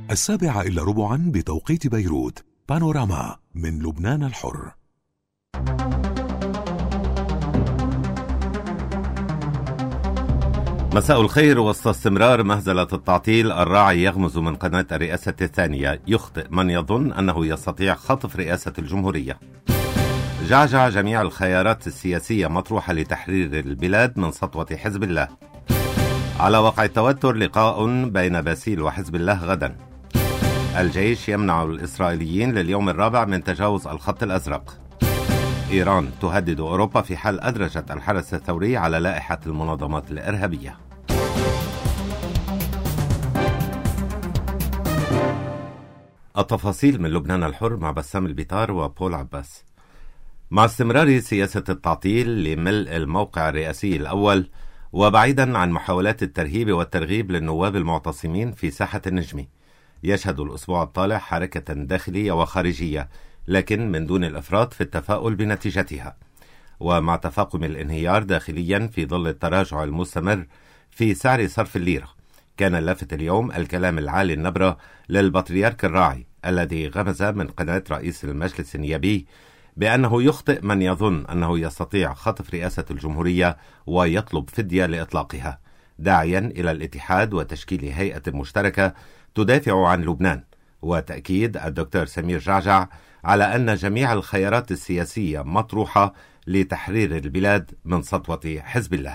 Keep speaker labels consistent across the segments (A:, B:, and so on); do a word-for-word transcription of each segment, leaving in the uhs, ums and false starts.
A: السابعة إلا ربعا بتوقيت بيروت. بانوراما من لبنان الحر.
B: مساء الخير. وسط استمرار مهزلة التعطيل، الراعي يغمز من قناة الرئاسة الثانية. يخطئ من يظن أنه يستطيع خطف رئاسة الجمهورية. جعجع جميع الخيارات السياسية مطروحة لتحرير البلاد من سطوة حزب الله. على وقع التوتر لقاء بين باسيل وحزب الله غدا. الجيش يمنع الإسرائيليين لليوم الرابع من تجاوز الخط الأزرق. إيران تهدد أوروبا في حال أدرجت الحرس الثوري على لائحة المنظمات الإرهابية. التفاصيل من لبنان الحر مع بسام البيطار وبول عباس. مع استمرار سياسة التعطيل لملء الموقع الرئاسي الأول، وبعيدا عن محاولات الترهيب والترغيب للنواب المعتصمين في ساحة النجمي، يشهد الأسبوع الطالع حركة داخلية وخارجية، لكن من دون الإفراط في التفاؤل بنتيجتها. ومع تفاقم الانهيار داخليا في ظل التراجع المستمر في سعر صرف الليرة، كان اللافت اليوم الكلام العالي النبرة للبطريرك الراعي الذي غمز من قناة رئيس المجلس النيابي بأنه يخطئ من يظن أنه يستطيع خطف رئاسة الجمهورية ويطلب فدية لإطلاقها، داعيا إلى الاتحاد وتشكيل هيئة مشتركة تدافع عن لبنان. وتأكيد الدكتور سمير جعجع على أن جميع الخيارات السياسية مطروحة لتحرير البلاد من سطوة حزب الله.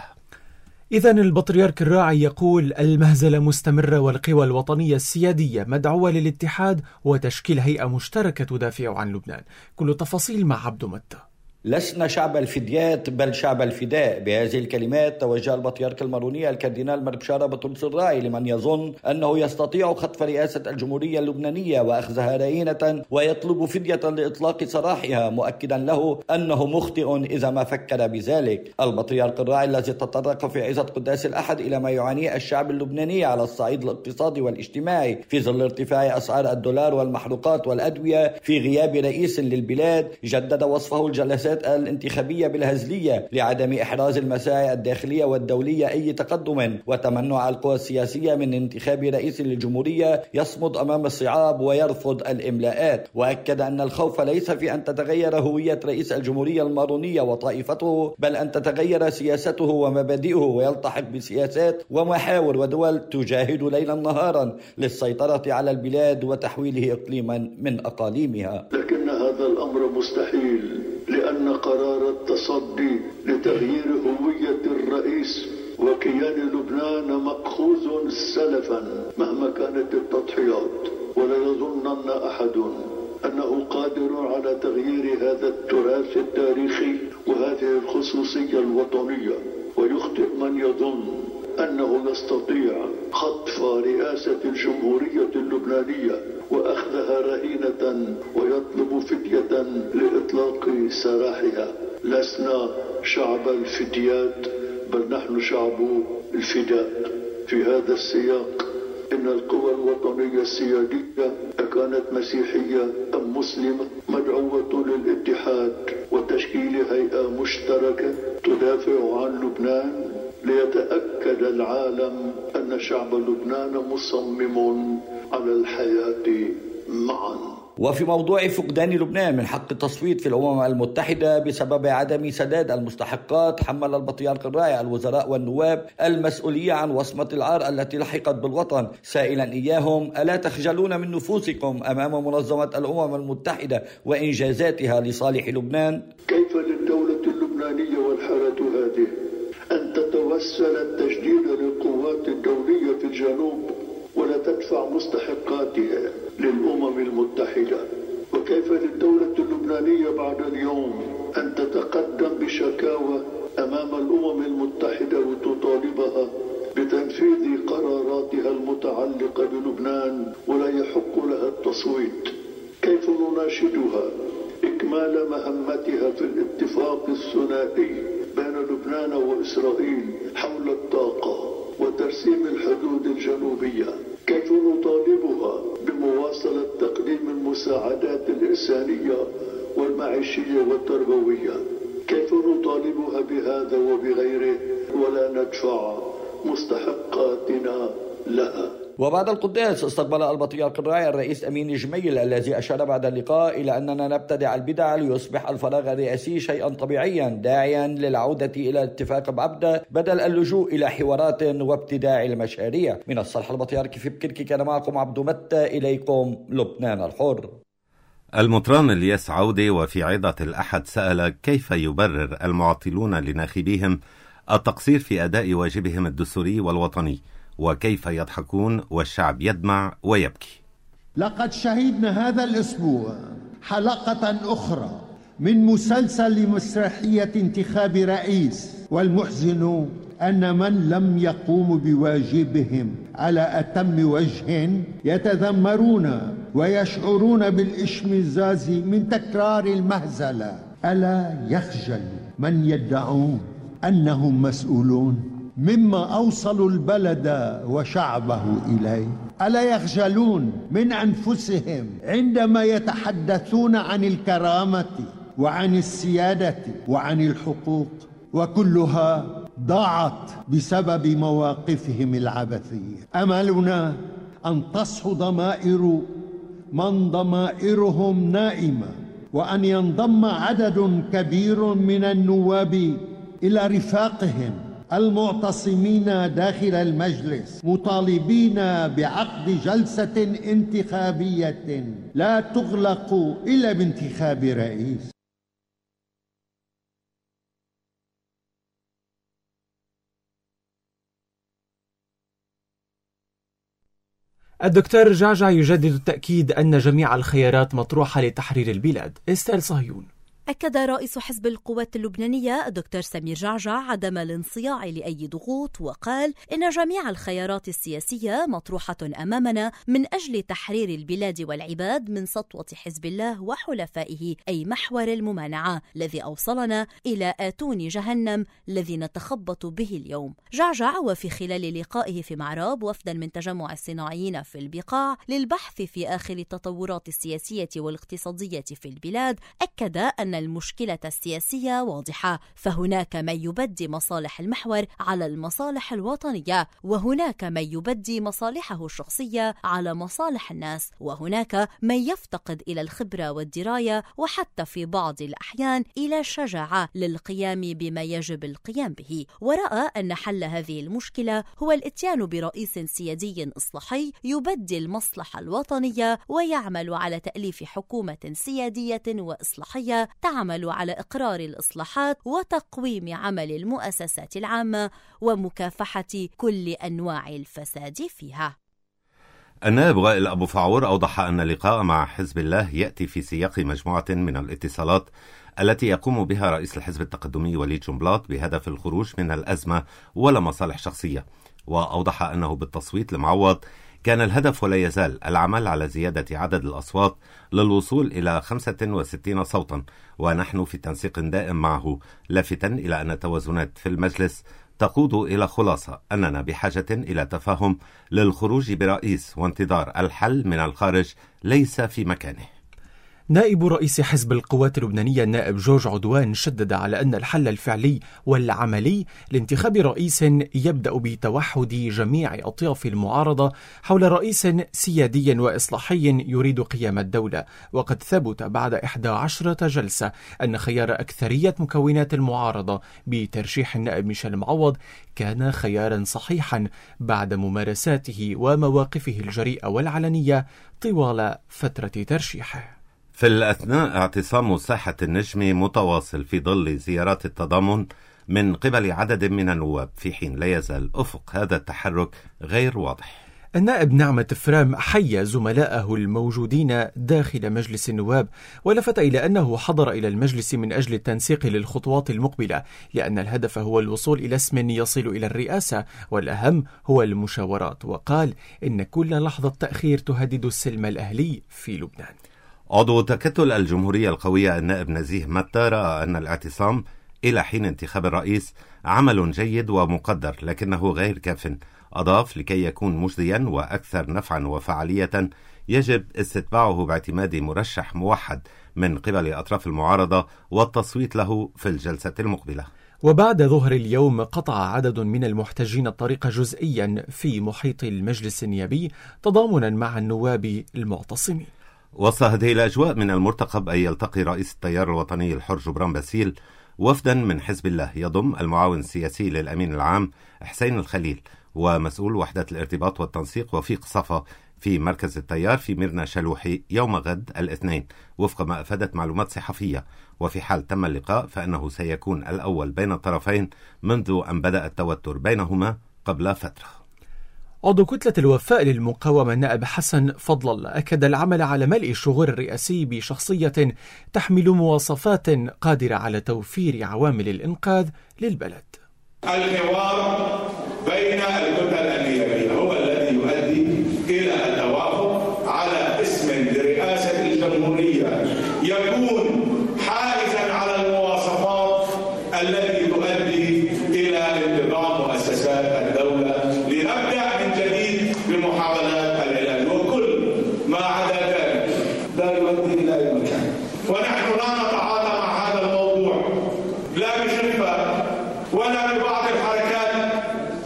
C: إذن البطريرك الراعي يقول المهزلة مستمرة، والقوى الوطنية السيادية مدعوة للاتحاد وتشكيل هيئة مشتركة تدافع عن لبنان. كل التفاصيل مع عبدو متى.
D: لسنا شعب الفديات بل شعب الفداء. بهذه الكلمات توجه البطريرك الماروني الكاردينال مربشارة بطرس الراعي لمن يظن أنه يستطيع خطف رئاسة الجمهورية اللبنانية وأخذها رهينة ويطلب فدية لإطلاق سراحها، مؤكدا له أنه مخطئ إذا ما فكر بذلك. البطريرك الراعي الذي تطرق في عظة قداس الأحد إلى ما يعانيه الشعب اللبناني على الصعيد الاقتصادي والاجتماعي في ظل ارتفاع أسعار الدولار والمحروقات والأدوية في غياب رئيس للبلاد، جدد وصفه الجلسات الانتخابية بالهزلية لعدم إحراز المساعي الداخلية والدولية أي تقدم، وتمنع القوى السياسية من انتخاب رئيس للجمهورية يصمد أمام الصعاب ويرفض الإملاءات. وأكد أن الخوف ليس في أن تتغير هوية رئيس الجمهورية المارونية وطائفته، بل أن تتغير سياسته ومبادئه ويلتحق بسياسات ومحاور ودول تجاهد ليلا نهارا للسيطرة على البلاد وتحويله إقليما من أقاليمها.
E: لكن هذا الأمر مستحيل، لأن قرار التصدي لتغيير هوية الرئيس وكيان لبنان مأخوذ سلفا مهما كانت التضحيات، ولا يظنن أحد أنه قادر على تغيير هذا التراث التاريخي وهذه الخصوصية الوطنية. ويخطئ من يظن أنه يستطيع خطف رئاسة الجمهورية اللبنانية وأخذها رهينة ويطلب فدية لإطلاق سراحها. لسنا شعب الفديات بل نحن شعب الفداء. في هذا السياق إن القوى الوطنية السيادية كانت مسيحية أم مسلمة مدعوة للاتحاد وتشكيل هيئة مشتركة تدافع عن لبنان، ليتأكد العالم أن شعب لبنان مصمم على الحياة معا.
D: وفي موضوع فقدان لبنان من حق التصويت في الأمم المتحدة بسبب عدم سداد المستحقات، حمل البطريرك الراعي الوزراء والنواب المسؤولية عن وصمة العار التي لحقت بالوطن، سائلا إياهم ألا تخجلون من نفوسكم أمام منظمة الأمم المتحدة وإنجازاتها لصالح لبنان؟
E: كيف للدولة اللبنانية والحالة هذه أن تتوسل التجديد للقوات الدولية في الجنوب ولا تدفع مستحقاتها للأمم المتحدة؟ وكيف للدولة اللبنانية بعد اليوم أن تتقدم بشكاوى أمام الأمم المتحدة وتطالبها بتنفيذ قراراتها المتعلقة بلبنان ولا يحق لها التصويت؟ كيف نناشدها إكمال مهمتها في الاتفاق الثنائي بين لبنان وإسرائيل حول الطاقة وترسيم الحدود الجنوبية؟ كيف نطالبها بمواصلة تقديم المساعدات الإنسانية والمعيشية والتربوية؟ كيف نطالبها بهذا وبغيره ولا ندفع مستحقاتنا لها؟
D: وبعد القداس استقبل البطريرك الراعي الرئيس أمين جميل، الذي أشار بعد اللقاء إلى أننا نبتدع البدع ليصبح الفراغ الرئاسي شيئا طبيعيا، داعيا للعودة إلى الاتفاق بعبدة بدل اللجوء إلى حوارات وابتداع المشاريع. من الصالح البطريركي في بكركي كان معكم عبد متى، إليكم لبنان الحر.
B: المطران الياس عودة وفي عظة الأحد سأل كيف يبرر المعطلون لناخبيهم التقصير في أداء واجبهم الدستوري والوطني، وكيف يضحكون والشعب يدمع ويبكي.
F: لقد شهدنا هذا الأسبوع حلقة أخرى من مسلسل مسرحية انتخاب رئيس، والمحزن أن من لم يقوموا بواجبهم على أتم وجه يتذمرون ويشعرون بالاشمئزاز من تكرار المهزلة. ألا يخجل من يدعون أنهم مسؤولون مما أوصلوا البلد وشعبه إليه؟ ألا يخجلون من أنفسهم عندما يتحدثون عن الكرامة وعن السيادة وعن الحقوق، وكلها ضاعت بسبب مواقفهم العبثية؟ أملنا أن تصحو ضمائر من ضمائرهم نائمة، وأن ينضم عدد كبير من النواب إلى رفاقهم المعتصمين داخل المجلس مطالبين بعقد جلسة انتخابية لا تغلق إلا بانتخاب رئيس.
C: الدكتور جعجع يجدد التأكيد أن جميع الخيارات مطروحة لتحرير البلاد. استال صهيون.
G: أكد رئيس حزب القوات اللبنانية الدكتور سمير جعجع عدم الانصياع لأي ضغوط، وقال إن جميع الخيارات السياسية مطروحة أمامنا من أجل تحرير البلاد والعباد من سطوة حزب الله وحلفائه، أي محور الممانعة الذي أوصلنا إلى آتون جهنم الذي نتخبط به اليوم. جعجع وفي خلال لقائه في معراب وفدا من تجمع الصناعيين في البقاع للبحث في آخر التطورات السياسية والاقتصادية في البلاد، أكد أن المشكلة السياسية واضحة، فهناك من يبدي مصالح المحور على المصالح الوطنية، وهناك من يبدي مصالحه الشخصية على مصالح الناس، وهناك من يفتقد إلى الخبرة والدراية وحتى في بعض الأحيان إلى الشجاعة للقيام بما يجب القيام به. ورأى أن حل هذه المشكلة هو الاتيان برئيس سيادي إصلاحي يبدي المصلحة الوطنية ويعمل على تأليف حكومة سيادية وإصلاحية تعمل على إقرار الإصلاحات وتقويم عمل المؤسسات العامة ومكافحة كل أنواع الفساد فيها.
B: النائب وائل أبو فعور أوضح أن اللقاء مع حزب الله يأتي في سياق مجموعة من الاتصالات التي يقوم بها رئيس الحزب التقدمي وليد جنبلاط بهدف الخروج من الأزمة ولا مصالح شخصية. وأوضح أنه بالتصويت لمعوض كان الهدف ولا يزال العمل على زيادة عدد الأصوات للوصول إلى خمسة وستين صوتا، ونحن في تنسيق دائم معه، لافتا إلى أن التوازنات في المجلس تقود إلى خلاصة أننا بحاجة إلى تفاهم للخروج برئيس، وانتظار الحل من الخارج ليس في مكانه.
C: نائب رئيس حزب القوات اللبنانية النائب جورج عدوان شدد على أن الحل الفعلي والعملي لانتخاب رئيس يبدأ بتوحد جميع أطياف المعارضة حول رئيس سيادي وإصلاحي يريد قيام الدولة. وقد ثبت بعد إحدى عشرة جلسة أن خيار أكثرية مكونات المعارضة بترشيح النائب ميشيل معوض كان خيارا صحيحا بعد ممارساته ومواقفه الجريئة والعلنية طوال فترة ترشيحه.
B: في الأثناء اعتصام ساحة النجم متواصل في ظل زيارات التضامن من قبل عدد من النواب، في حين لا يزال أفق هذا التحرك غير واضح.
C: النائب نعمة فرام حيّ زملائه الموجودين داخل مجلس النواب، ولفت إلى أنه حضر إلى المجلس من أجل التنسيق للخطوات المقبلة، لأن الهدف هو الوصول إلى اسم يصل إلى الرئاسة، والأهم هو المشاورات. وقال إن كل لحظة تأخير تهدد السلم الأهلي في لبنان.
B: عضو تكتل الجمهورية القوية النائب نزيه متى رأى أن الاعتصام إلى حين انتخاب الرئيس عمل جيد ومقدر، لكنه غير كاف. أضاف لكي يكون مجديا وأكثر نفعا وفعالية يجب استتباعه باعتماد مرشح موحد من قبل أطراف المعارضة والتصويت له في الجلسة المقبلة.
C: وبعد ظهر اليوم قطع عدد من المحتجين الطريق جزئيا في محيط المجلس النيابي تضامنا مع النواب المعتصمين.
B: وسط هذه الأجواء من المرتقب أن يلتقي رئيس التيار الوطني الحر جبران باسيل وفدا من حزب الله يضم المعاون السياسي للأمين العام حسين الخليل ومسؤول وحدة الارتباط والتنسيق وفيق صفا في مركز التيار في ميرنا شلوحي يوم غد الاثنين وفق ما أفادت معلومات صحفية. وفي حال تم اللقاء فإنه سيكون الأول بين الطرفين منذ أن بدأ التوتر بينهما قبل فترة.
C: عضو كتلة الوفاء للمقاومة النائب حسن فضل الله أكد العمل على ملء الشغور الرئاسي بشخصية تحمل مواصفات قادرة على توفير عوامل الإنقاذ للبلد.
H: الحوار بين الكتل النيابية هو الذي يؤدي إلى التوافق على اسم لرئاسة الجمهورية يكون حائزا على المواصفات التي تؤدي إلى انتظام مؤسسات الدولة لنبدأ من جديد بمحاولات العلاج، وكل ما عدا ذلك لا يؤدي إلى أي مكان. ونحن لا نتعاطى مع هذا الموضوع لا بخفة ولا ببعض الحركات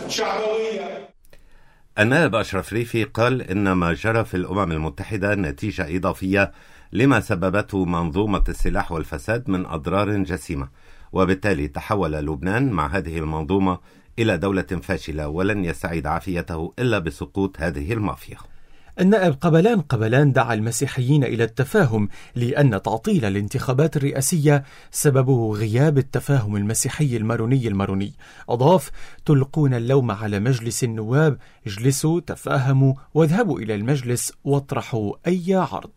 H: الشعبوية.
B: النائب أشرف ريفي قال إن ما جرى في الأمم المتحدة نتيجة إضافية لما سببته منظومة السلاح والفساد من أضرار جسيمة، وبالتالي تحول لبنان مع هذه المنظومة إلى دولة فاشلة ولن يستعيد عافيته إلا بسقوط هذه المافيا.
C: النائب قبلان قبلان دعا المسيحيين إلى التفاهم لأن تعطيل الانتخابات الرئاسية سببه غياب التفاهم المسيحي الماروني الماروني. أضاف: تلقون اللوم على مجلس النواب، اجلسوا تفاهموا واذهبوا إلى المجلس واطرحوا أي عرض.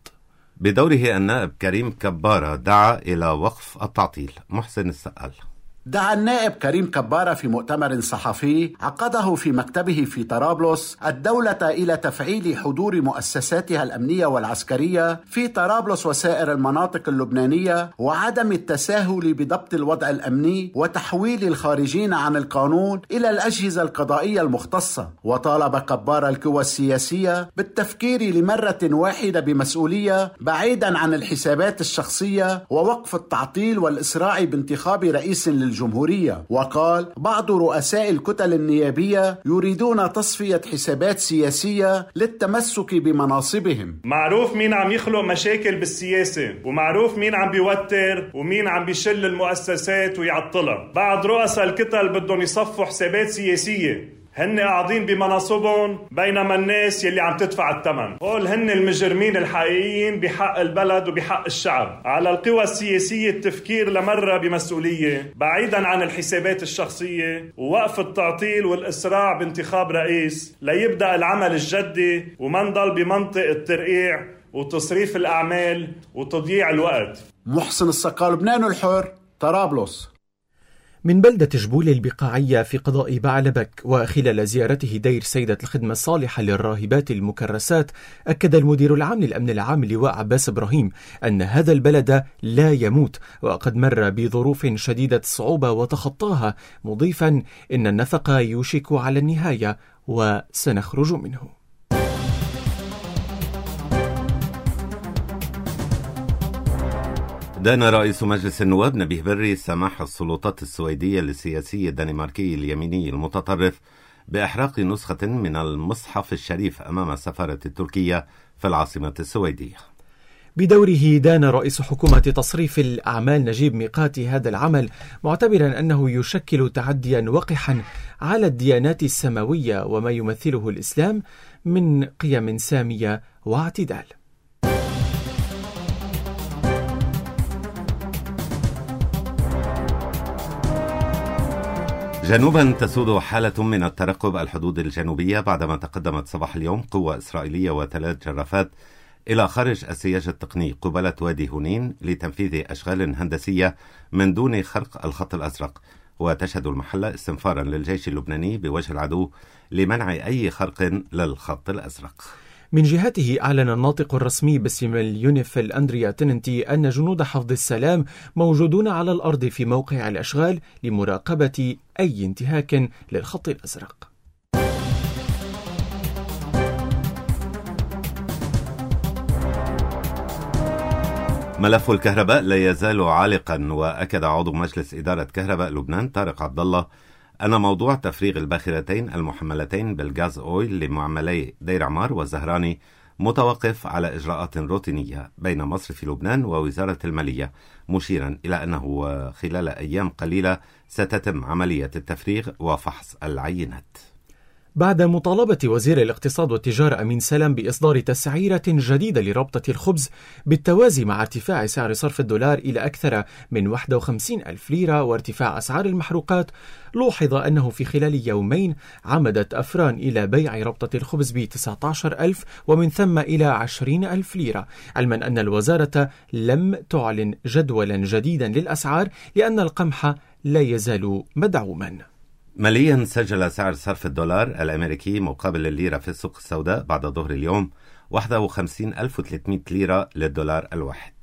B: بدوره النائب كريم كبارة دعا إلى وقف التعطيل. محسن السقال.
I: دعا النائب كريم كبارة في مؤتمر صحفي عقده في مكتبه في طرابلس الدولة إلى تفعيل حضور مؤسساتها الأمنية والعسكرية في طرابلس وسائر المناطق اللبنانية وعدم التساهل بضبط الوضع الأمني وتحويل الخارجين عن القانون إلى الأجهزة القضائية المختصة. وطالب كبارة القوى السياسية بالتفكير لمرة واحدة بمسؤولية بعيدا عن الحسابات الشخصية ووقف التعطيل والإسراع بانتخاب رئيس للجمهورية. وقال: بعض رؤساء الكتل النيابية يريدون تصفية حسابات سياسية للتمسك بمناصبهم.
J: معروف مين عم يخلق مشاكل بالسياسة، ومعروف مين عم بيوتر ومين عم بيشل المؤسسات ويعطلها. بعض رؤساء الكتل بدهم يصفوا حسابات سياسية، هن قاعدين بمناصبهم بينما الناس يلي عم تدفع الثمن. هول هن المجرمين الحقيقيين بحق البلد وبحق الشعب. على القوى السياسية التفكير لمرة بمسؤولية بعيدا عن الحسابات الشخصية ووقف التعطيل والإسراع بانتخاب رئيس ليبدأ العمل الجدي وما نضل بمنطق الترقيع وتصريف الأعمال وتضييع الوقت.
I: محسن السقال، لبنان الحر، طرابلس.
C: من بلدة جبول البقاعية في قضاء بعلبك وخلال زيارته دير سيدة الخدمة الصالحة للراهبات المكرسات، أكد المدير العام للأمن العام اللواء عباس إبراهيم أن هذا البلد لا يموت وقد مر بظروف شديدة الصعوبة وتخطاها، مضيفا إن النفق يوشك على النهاية وسنخرج منه.
B: دان رئيس مجلس النواب نبيه بري سماح السلطات السويدية للسياسي الدنماركي اليميني المتطرف بإحراق نسخة من المصحف الشريف أمام السفارة التركية في العاصمة السويدية.
C: بدوره دان رئيس حكومة تصريف الأعمال نجيب ميقاتي هذا العمل، معتبرا أنه يشكل تعديا وقحا على الديانات السماوية وما يمثله الإسلام من قيم سامية واعتدال.
B: جنوبا تسود حالة من الترقب الحدود الجنوبية بعدما تقدمت صباح اليوم قوة إسرائيلية وثلاث جرافات إلى خارج السياج التقني قبالة وادي هونين لتنفيذ أشغال هندسية من دون خرق الخط الأزرق. وتشهد المحلة استنفارا للجيش اللبناني بوجه العدو لمنع أي خرق للخط الأزرق.
C: من جهته أعلن الناطق الرسمي باسم اليونيف الأندريا تننتي أن جنود حفظ السلام موجودون على الأرض في موقع الأشغال لمراقبة أي انتهاك للخط الأزرق.
B: ملف الكهرباء لا يزال عالقا، وأكد عضو مجلس إدارة كهرباء لبنان طارق عبد الله أن موضوع تفريغ الباخرتين المحملتين بالغاز أويل لمعملي دير عمار والزهراني متوقف على إجراءات روتينية بين مصرف لبنان ووزارة المالية، مشيرا إلى أنه خلال أيام قليلة ستتم عملية التفريغ وفحص العينات.
C: بعد مطالبة وزير الاقتصاد والتجارة أمين سلام بإصدار تسعيرة جديدة لربطة الخبز بالتوازي مع ارتفاع سعر صرف الدولار إلى أكثر من واحد وخمسين ألف ليرة وارتفاع أسعار المحروقات، لوحظ أنه في خلال يومين عمدت أفران إلى بيع ربطة الخبز ب تسعة عشر ألف ومن ثم إلى عشرين ألف ليرة، علما أن الوزارة لم تعلن جدولا جديدا للأسعار لأن القمح لا يزال مدعوما.
B: ماليا سجل سعر صرف الدولار الأمريكي مقابل الليرة في السوق السوداء بعد ظهر اليوم واحد وخمسين ألف وثلاثمائة ليرة للدولار الواحد.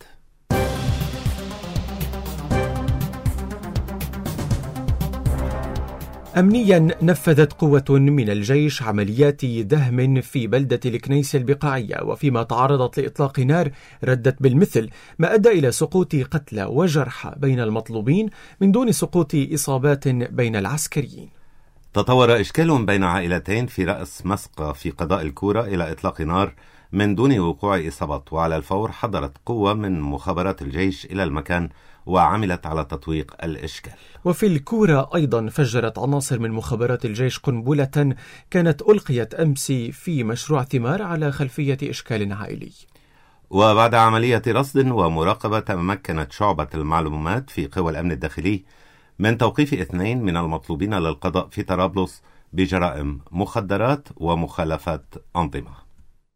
C: أمنيا نفذت قوة من الجيش عمليات دهم في بلدة الكنيسة البقاعية، وفيما تعرضت لإطلاق نار ردت بالمثل، ما أدى إلى سقوط قتلى وجرحى بين المطلوبين من دون سقوط إصابات بين العسكريين.
B: تطور إشكال بين عائلتين في رأس مسقى في قضاء الكورة إلى إطلاق نار من دون وقوع إصابات، وعلى الفور حضرت قوة من مخابرات الجيش إلى المكان وعملت على تطويق الإشكال.
C: وفي الكورة أيضا فجرت عناصر من مخابرات الجيش قنبلة كانت ألقيت أمس في مشروع ثمار على خلفية إشكال عائلي.
B: وبعد عملية رصد ومراقبة تمكنت شعبة المعلومات في قوى الأمن الداخلي من توقيف اثنين من المطلوبين للقضاء في طرابلس بجرائم مخدرات ومخالفات أنظمة.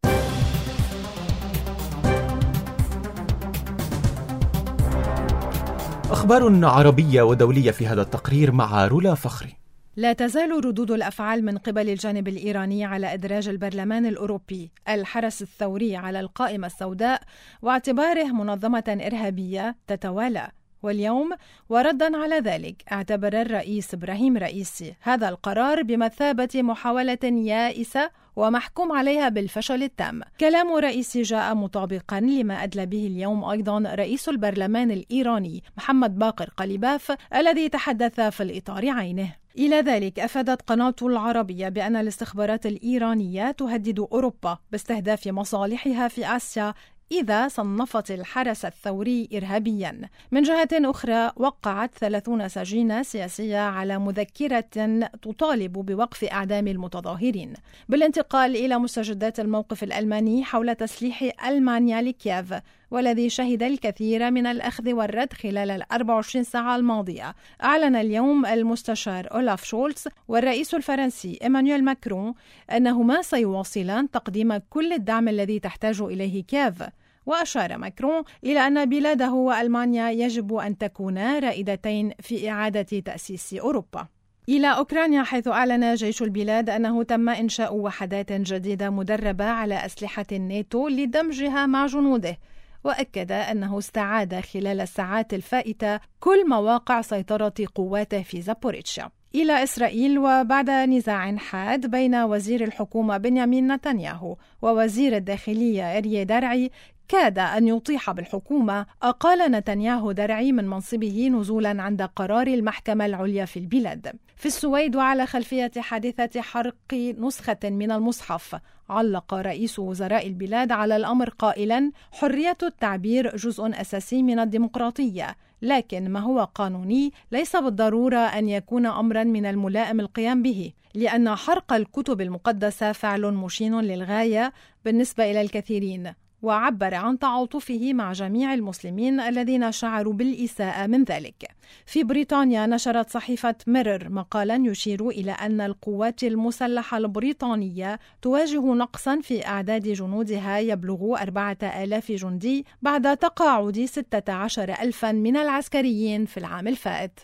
C: أخبار عربية ودولية في هذا التقرير مع رولا فخري.
K: لا تزال ردود الأفعال من قبل الجانب الإيراني على إدراج البرلمان الأوروبي الحرس الثوري على القائمة السوداء واعتباره منظمة إرهابية تتوالى. واليوم وردا على ذلك اعتبر الرئيس إبراهيم رئيسي هذا القرار بمثابة محاولة يائسة ومحكوم عليها بالفشل التام. كلام رئيسي جاء مطابقا لما أدلى به اليوم أيضا رئيس البرلمان الإيراني محمد باقر قليباف الذي تحدث في الإطار عينه. إلى ذلك أفادت قناة العربية بأن الاستخبارات الإيرانية تهدد أوروبا باستهداف مصالحها في آسيا إذا صنفت الحرس الثوري إرهابيا. من جهة أخرى وقعت ثلاثون سجينة سياسية على مذكرة تطالب بوقف أعدام المتظاهرين. بالانتقال إلى مستجدات الموقف الألماني حول تسليح ألمانيا لكييف، والذي شهد الكثير من الأخذ والرد خلال الأربع وعشرين ساعة الماضية، أعلن اليوم المستشار أولاف شولتز والرئيس الفرنسي إيمانويل ماكرون أنهما سيواصلان تقديم كل الدعم الذي تحتاج إليه كييف. وأشار ماكرون إلى أن بلاده وألمانيا يجب أن تكونا رائدتين في إعادة تأسيس أوروبا. إلى أوكرانيا، حيث أعلن جيش البلاد أنه تم إنشاء وحدات جديدة مدربة على أسلحة الناتو لدمجها مع جنوده، وأكد أنه استعاد خلال الساعات الفائتة كل مواقع سيطرة قواته في زابوريتشيا. إلى إسرائيل، وبعد نزاع حاد بين وزير الحكومة بنيامين نتنياهو ووزير الداخلية إريا درعي كاد أن يطيح بالحكومة، أقال نتنياهو درعي من منصبه نزولا عند قرار المحكمة العليا في البلاد. في السويد، وعلى خلفية حادثة حرق نسخة من المصحف، علق رئيس وزراء البلاد على الأمر قائلا: حرية التعبير جزء أساسي من الديمقراطية، لكن ما هو قانوني ليس بالضرورة أن يكون أمرا من الملائم القيام به، لأن حرق الكتب المقدسة فعل مشين للغاية بالنسبة إلى الكثيرين. وعبر عن تعاطفه مع جميع المسلمين الذين شعروا بالإساءة من ذلك. في بريطانيا، نشرت صحيفة ميرور مقالا يشير إلى أن القوات المسلحة البريطانية تواجه نقصا في أعداد جنودها يبلغ أربعة آلاف جندي بعد تقاعد ستة عشر ألفا من العسكريين في العام الفائت.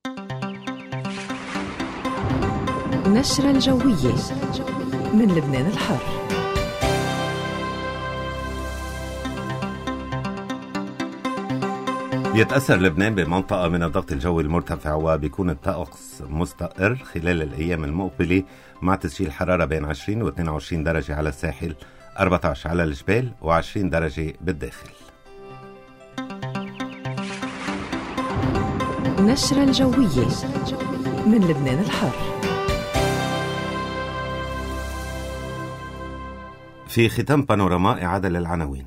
L: نشرة الجوية من لبنان الحر.
B: يتأثر لبنان بمنطقة من الضغط الجوي المرتفع، وبيكون الطقس مستقر خلال الأيام المقبلة مع تسجيل حرارة بين عشرين و اثنين وعشرين درجة على الساحل، أربعة عشر على الجبال، وعشرين درجة بالداخل.
L: النشرة الجوية من لبنان الحر.
B: في ختام بانوراما إعادة للعناوين.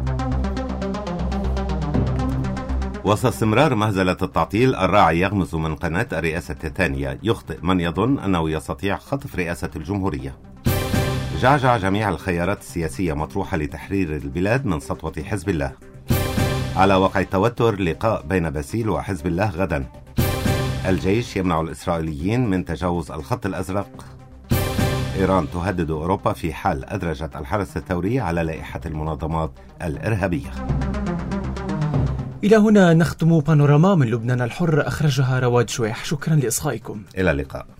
B: وسط استمرار مهزلة التعطيل، الراعي يغمز من قناة الرئاسة الثانية، يخطئ من يظن أنه يستطيع خطف رئاسة الجمهورية. جعجع جميع الخيارات السياسية مطروحة لتحرير البلاد من سطوة حزب الله. على وقع التوتر لقاء بين باسيل وحزب الله غدا. الجيش يمنع الإسرائيليين من تجاوز الخط الأزرق. إيران تهدد أوروبا في حال أدرجت الحرس الثوري على لائحة المنظمات الإرهابية.
C: إلى هنا نختم بانوراما من لبنان الحر، أخرجها رواد شويح. شكرا لإصغائكم.
B: إلى اللقاء.